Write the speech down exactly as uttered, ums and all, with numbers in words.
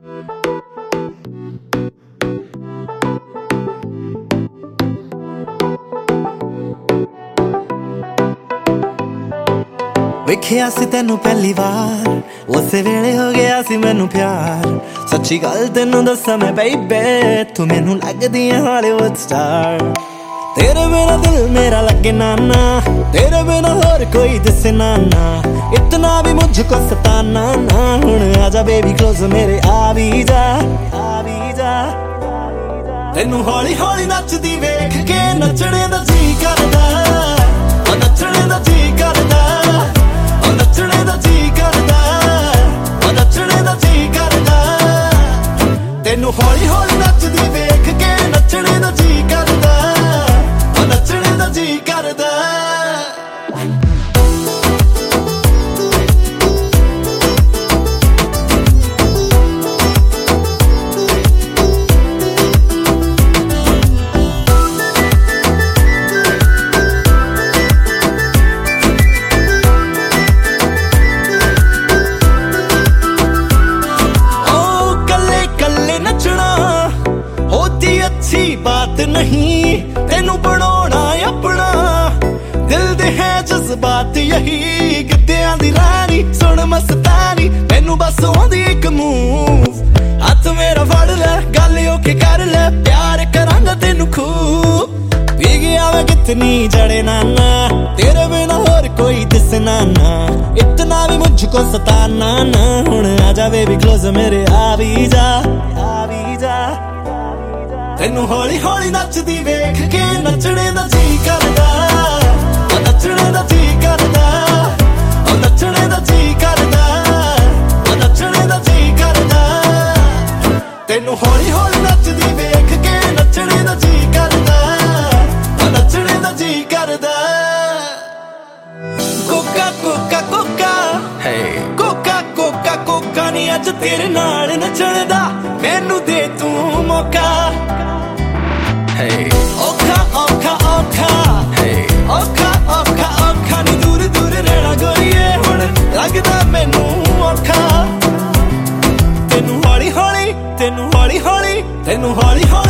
वेखिया सी तेनू पहली बार उस वेले हो गया सी मैनू प्यार। सच्ची गल तेनू दसा मैं बेबे तू मैनू लगदी है हॉलीवुड स्टार। तेरे बिना दिल मेरा लगे नाना, तेरे बिना और कोई दिसे नाना। इतना भी मुझको सताना ना, हुण आजा बेबी क्लोज मेरे आ भी जा, आ भी जा। तेनू हौली हौली नचदी वेख के नचने दा जी करदा, ओ नचने दा जी करदा, ओ नचने दा जी करदा, ओ नचने दा जी करदा। तेनू हौली हौली नचदी वेख के नचने दा जी करदा, ओ नचने दा जी करदा। अच्छी बात नहीं तेनू बनाना अपना, दिल दे है जज्बात यही। गिद्धियां दी रानी सुन मस्तानी, मैनू बस आउंदी इक मूव। हथ मेरा फड़ ले गल ओके कर ले, प्यार करांगा तेनू खूब। पी गया मैं कितनी जड़े नाना, तेरे बिना और कोई दिसना ना। इतना भी मुझको सताना ना, हुण आजा बेबी क्लोज मेरे आ भी जा, आ भी जा। तेनू हौली हौली नचदी वेख के नचने दा जी करदा, ओ नचने दा जी करदा, ओ नचने दा जी करदा, ओ नचने दा जी करदा। तेनू हौली हौली नचदी वेख के नचने दा जी करदा, ओ नचने दा जी करदा। कोका कोका कोका है, कोका कोका कोका नी अज तेरे नाल नचण दा मैनू दे तू मौका। औखा औखा औखा औखा औखा औखा नी दूर दूर रहना गोरीए, हुण लगदा मैनू औखा। तेनू हौली हौली तेनू हौली हौली तेनू हौली हौली